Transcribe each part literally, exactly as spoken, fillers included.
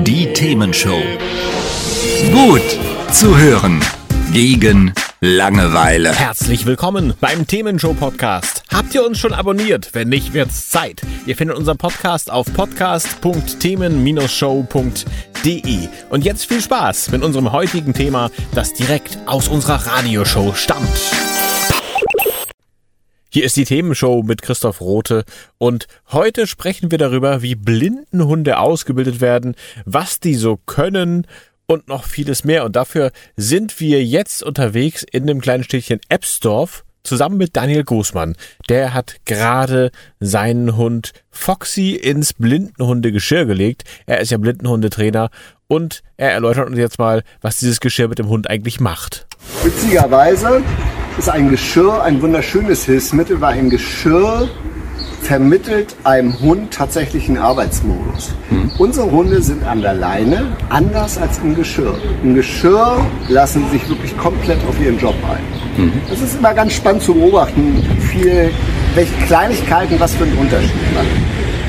Die Themenshow. Gut zu hören. Gegen Langeweile. Herzlich willkommen beim Themenshow-Podcast. Habt ihr uns schon abonniert? Wenn nicht, wird's Zeit. Ihr findet unseren Podcast auf podcast punkt themen show punkt de. Und jetzt viel Spaß mit unserem heutigen Thema, das direkt aus unserer Radioshow stammt. Hier ist die Themenshow mit Christoph Rothe und heute sprechen wir darüber, wie Blindenhunde ausgebildet werden, was die so können und noch vieles mehr. Und dafür sind wir jetzt unterwegs in dem kleinen Städtchen Ebsdorf zusammen mit Daniel Großmann. Der hat gerade seinen Hund Foxy ins Blindenhundegeschirr gelegt. Er ist ja Blindenhundetrainer und er erläutert uns jetzt mal, was dieses Geschirr mit dem Hund eigentlich macht. Witzigerweise ist ein Geschirr ein wunderschönes Hilfsmittel, weil ein Geschirr vermittelt einem Hund tatsächlich einen Arbeitsmodus. Mhm. Unsere Hunde sind an der Leine anders als im Geschirr. Im Geschirr lassen sie sich wirklich komplett auf ihren Job ein. Mhm. Das ist immer ganz spannend zu beobachten, viel, welche Kleinigkeiten was für einen Unterschied machen.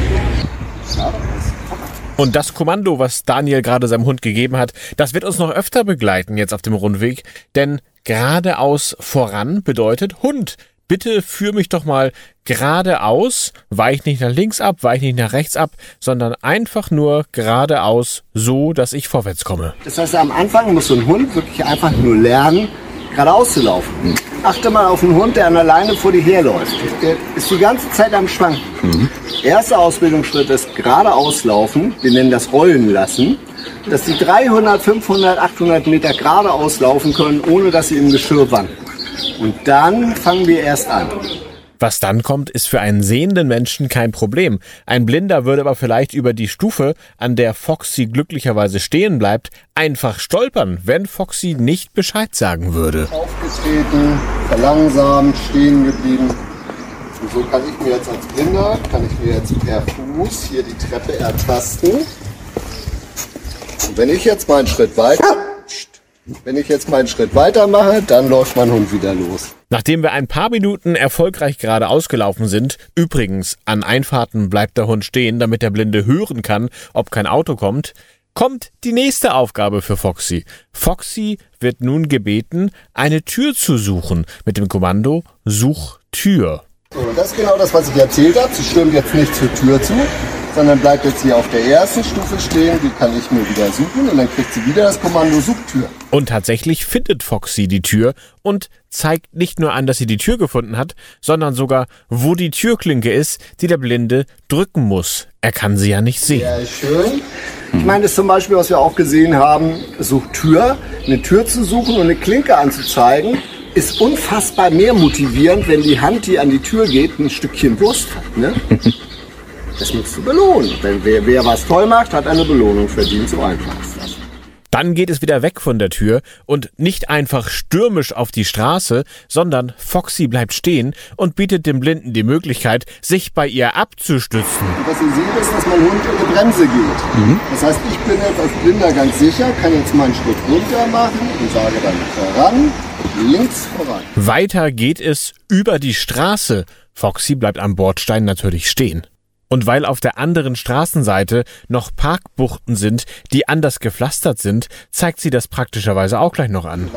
Ja. Und das Kommando, was Daniel gerade seinem Hund gegeben hat, das wird uns noch öfter begleiten jetzt auf dem Rundweg, denn geradeaus voran bedeutet Hund. Bitte führ mich doch mal geradeaus, weich nicht nach links ab, weich nicht nach rechts ab, sondern einfach nur geradeaus, so dass ich vorwärts komme. Das heißt, am Anfang muss so ein Hund wirklich einfach nur lernen, geradeaus zu laufen. Mhm. Achte mal auf einen Hund, der an der Leine vor dir herläuft. Der ist die ganze Zeit am Schwanken. Mhm. Erster Ausbildungsschritt ist geradeaus laufen, wir nennen das Rollen lassen, dass sie dreihundert, fünfhundert, achthundert Meter geradeaus laufen können, ohne dass sie im Geschirr wanken. Und dann fangen wir erst an. Was dann kommt, ist für einen sehenden Menschen kein Problem. Ein Blinder würde aber vielleicht über die Stufe, an der Foxy glücklicherweise stehen bleibt, einfach stolpern, wenn Foxy nicht Bescheid sagen würde. Aufgetreten, verlangsamt, stehen geblieben. Und so kann ich mir jetzt als Blinder, kann ich mir jetzt per Fuß hier die Treppe ertasten. Und wenn ich jetzt mal einen Schritt weiter... Wenn ich jetzt mal einen Schritt weiter mache, dann läuft mein Hund wieder los. Nachdem wir ein paar Minuten erfolgreich geradeaus gelaufen sind, übrigens an Einfahrten bleibt der Hund stehen, damit der Blinde hören kann, ob kein Auto kommt, kommt die nächste Aufgabe für Foxy. Foxy wird nun gebeten, eine Tür zu suchen mit dem Kommando Such Tür. So, das ist genau das, was ich erzählt habe. Sie stürmt jetzt nicht zur Tür zu, sondern bleibt jetzt hier auf der ersten Stufe stehen. Die kann ich mir wieder suchen und dann kriegt sie wieder das Kommando Suchtür. Und tatsächlich findet Foxy die Tür und zeigt nicht nur an, dass sie die Tür gefunden hat, sondern sogar, wo die Türklinke ist, die der Blinde drücken muss. Er kann sie ja nicht sehen. Sehr schön. Ich meine, das ist zum Beispiel, was wir auch gesehen haben, Suchtür, eine Tür zu suchen und eine Klinke anzuzeigen, ist unfassbar mehr motivierend, wenn die Hand, die an die Tür geht, ein Stückchen Wurst hat. Ne? Das musst du belohnen. Wenn wer, wer was toll macht, hat eine Belohnung verdient. So einfach ist das. Dann geht es wieder weg von der Tür und nicht einfach stürmisch auf die Straße, sondern Foxy bleibt stehen und bietet dem Blinden die Möglichkeit, sich bei ihr abzustützen. Und was ihr seht, ist, dass mein Hund in die Bremse geht. Mhm. Das heißt, ich bin jetzt als Blinder ganz sicher, kann jetzt mal einen Schritt runter machen und sage dann voran, links voran. Weiter geht es über die Straße. Foxy bleibt am Bordstein natürlich stehen. Und weil auf der anderen Straßenseite noch Parkbuchten sind, die anders gepflastert sind, zeigt sie das praktischerweise auch gleich noch an.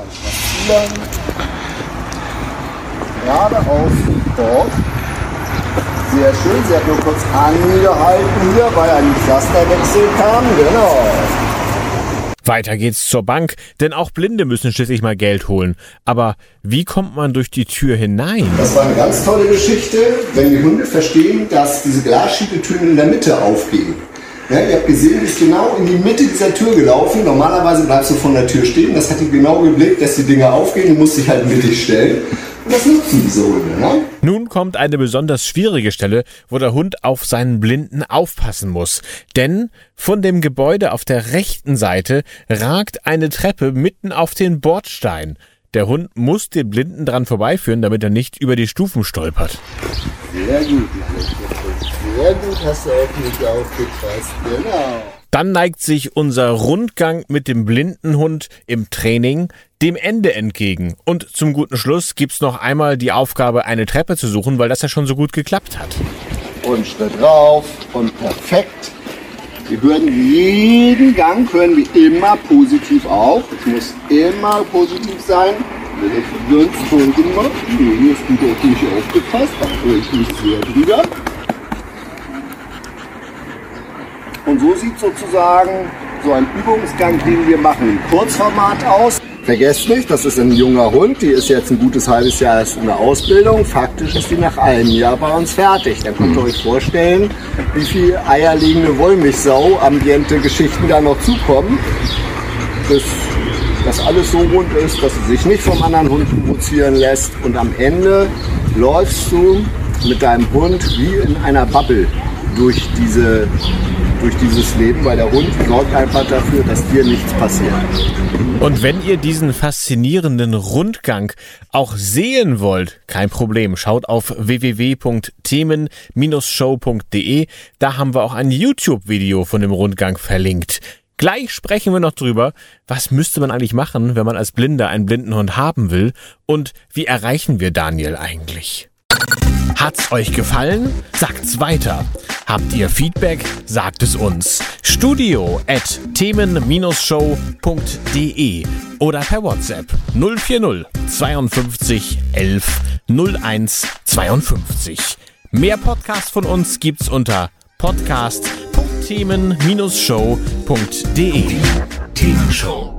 Geradeaus dort. Sehr schön, sie hat nur kurz angehalten hier, weil ein Pflasterwechsel kam. Genau. Weiter geht's zur Bank, denn auch Blinde müssen schließlich mal Geld holen. Aber wie kommt man durch die Tür hinein? Das war eine ganz tolle Geschichte, wenn die Hunde verstehen, dass diese Glasschiebetüren in der Mitte aufgehen. Ja, ihr habt gesehen, die ist genau in die Mitte dieser Tür gelaufen. Normalerweise bleibst du von der Tür stehen. Das hat die genau geblickt, dass die Dinger aufgehen. Du musst dich halt mittig stellen. Und das nutzen diese Hunde, ne? Nun kommt eine besonders schwierige Stelle, wo der Hund auf seinen Blinden aufpassen muss. Denn von dem Gebäude auf der rechten Seite ragt eine Treppe mitten auf den Bordstein. Der Hund muss den Blinden dran vorbeiführen, damit er nicht über die Stufen stolpert. Sehr gut, sehr gut hast du auf mich aufgepasst, genau. Dann neigt sich unser Rundgang mit dem Blindenhund im Training dem Ende entgegen. Und zum guten Schluss gibt's noch einmal die Aufgabe, eine Treppe zu suchen, weil das ja schon so gut geklappt hat. Und Schritt rauf und perfekt. Wir hören jeden Gang, hören wir immer positiv auf. Es muss immer positiv sein. Sonst folgen wir. Nee, hast du doch nicht aufgepasst. Da freue ich mich sehr drüber. Und so sieht sozusagen so ein Übungsgang, den wir machen, im Kurzformat aus. Vergesst nicht, das ist ein junger Hund, die ist jetzt ein gutes halbes Jahr erst in der Ausbildung. Faktisch ist die nach einem Jahr bei uns fertig. Dann könnt ihr euch vorstellen, wie viel eierlegende Wollmilchsau-Ambiente-Geschichten da noch zukommen, bis das alles so rund ist, dass sie sich nicht vom anderen Hund provozieren lässt. Und am Ende läufst du mit deinem Hund wie in einer Bubble durch diese durch dieses Leben, weil der Hund sorgt einfach dafür, dass dir nichts passiert. Und wenn ihr diesen faszinierenden Rundgang auch sehen wollt, kein Problem, schaut auf w w w punkt themen Bindestrich show punkt de, da haben wir auch ein YouTube-Video von dem Rundgang verlinkt. Gleich sprechen wir noch drüber, was müsste man eigentlich machen, wenn man als Blinder einen Blindenhund haben will und wie erreichen wir Daniel eigentlich? Hat's euch gefallen? Sagt's weiter. Habt ihr Feedback? Sagt es uns. Studio at themen Bindestrich show punkt de oder per WhatsApp null vier null zweiundfünfzig elf null eins zweiundfünfzig. Mehr Podcasts von uns gibt's unter podcast punkt themen Bindestrich show punkt de. Themenshow.